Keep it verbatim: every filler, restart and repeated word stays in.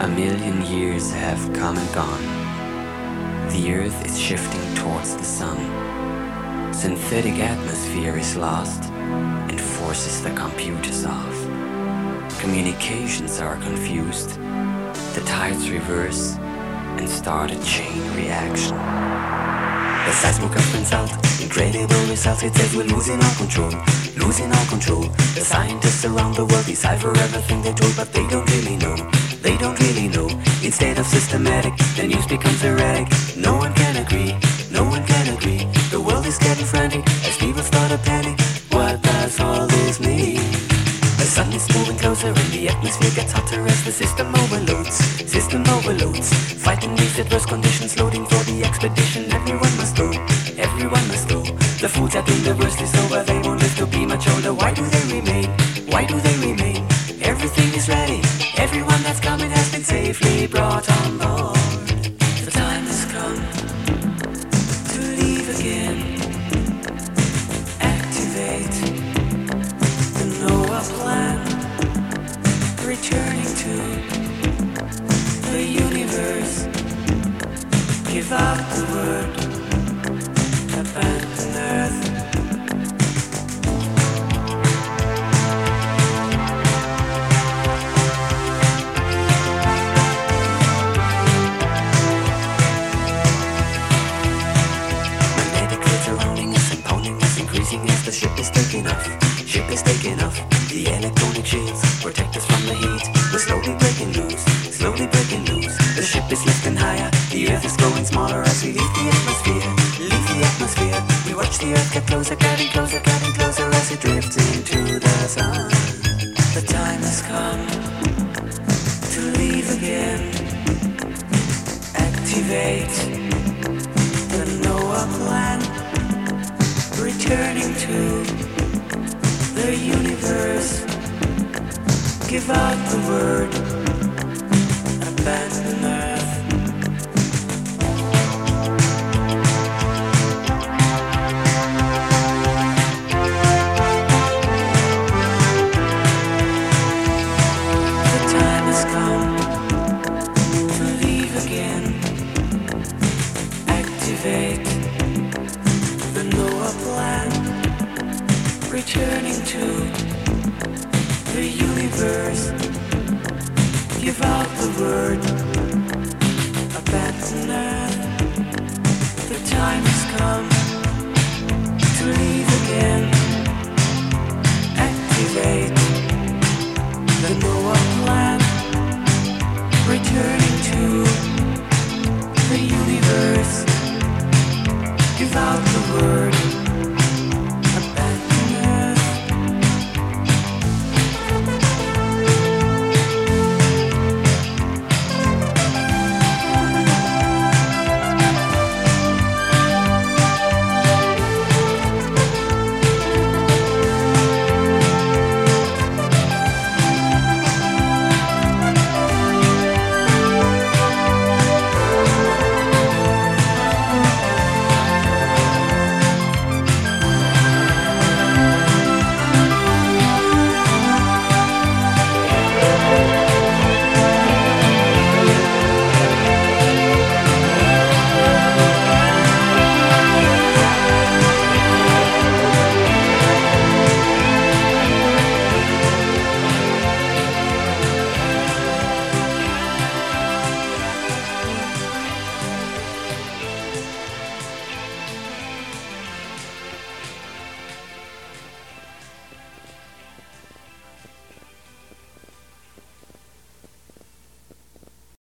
A million years have come and gone. The earth is shifting towards the sun. Synthetic atmosphere is lost and forces the computers off. Communications are confused. The tides reverse and start a chain reaction. The seismograph spins out, incredible results. It says we're losing our control, losing our control. The scientists around the world decipher everything they're told, but they don't really know, they don't really know. Instead of systematic, the news becomes erratic. No one can agree, no one can agree. The world is getting frantic as people start to panic. What does all this mean? The sun is moving closer and the atmosphere gets hotter as the system overloads, system overloads. Fighting these adverse conditions, loading for the expedition. Everyone must go, everyone must go. The fools that think the worst is over, they won't live to be much older. Why do they remain? Why do they remain? Everything is ready, everyone that's coming has been safely brought on board. The time has come to leave again. Activate the Noah plan, returning to the universe. Give out the word, abandon Earth. As the ship is taking off, ship is taking off. The electronic shields protect us from the heat. We're slowly breaking loose, slowly breaking loose. The ship is lifting higher, the earth is growing smaller as we leave the atmosphere, leave the atmosphere. We watch the earth get closer, getting closer, getting closer as it drifts into the sun. The time has come to leave again. Activate the Noah plan, returning to the universe. Give out the word, abandon Earth. The time has come to leave again. Activate the Noah plan, returning to the universe. Give out the word,